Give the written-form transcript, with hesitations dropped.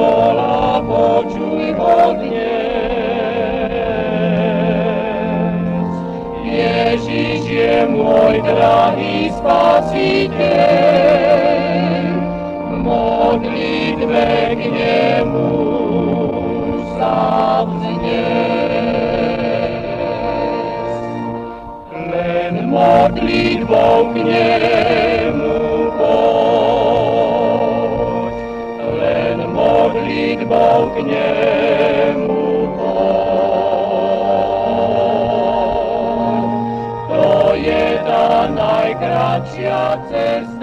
volá, počuj ho dnes. Ježiš je môj drahý spasiteľ, v modlitbe k nemu sa vzniesť. Len modlitbou k nemu poď, len modlitbou k nemu poď. To je tá najkratšia cesta,